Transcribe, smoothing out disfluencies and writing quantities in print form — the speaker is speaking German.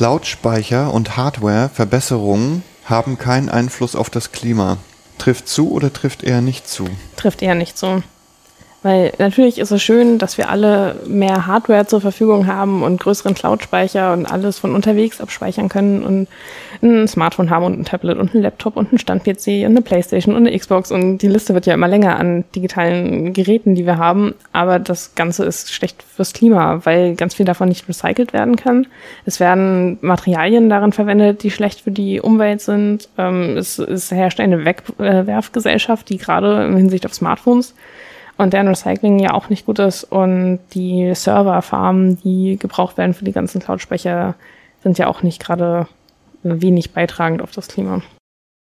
Cloud-Speicher und Hardware-Verbesserungen haben keinen Einfluss auf das Klima. Trifft zu oder trifft eher nicht zu? Trifft eher nicht zu. Weil natürlich ist es schön, dass wir alle mehr Hardware zur Verfügung haben und größeren Cloud-Speicher und alles von unterwegs abspeichern können und ein Smartphone haben und ein Tablet und ein Laptop und ein Stand-PC und eine Playstation und eine Xbox und die Liste wird ja immer länger an digitalen Geräten, die wir haben. Aber das Ganze ist schlecht fürs Klima, weil ganz viel davon nicht recycelt werden kann. Es werden Materialien darin verwendet, die schlecht für die Umwelt sind. Es herrscht eine Wegwerfgesellschaft, die gerade in Hinsicht auf Smartphones und deren Recycling ja auch nicht gut ist. Und die Serverfarmen, die gebraucht werden für die ganzen Cloud-Speicher, sind ja auch nicht gerade wenig beitragend auf das Klima.